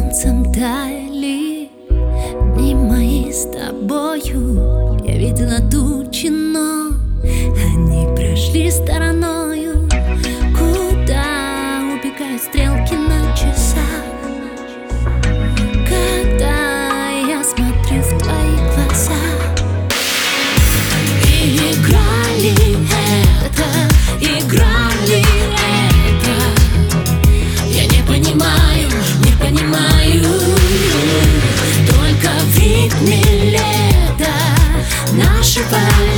солнцем таяли дни мои с тобою. Я видела тучи, но они прошли стороною. Куда убегают стрелки на часах, когда я смотрю в твои глаза? И игра ли это, игра ли это? Я не понимаю, не понимаю. Только в ритме лета нашего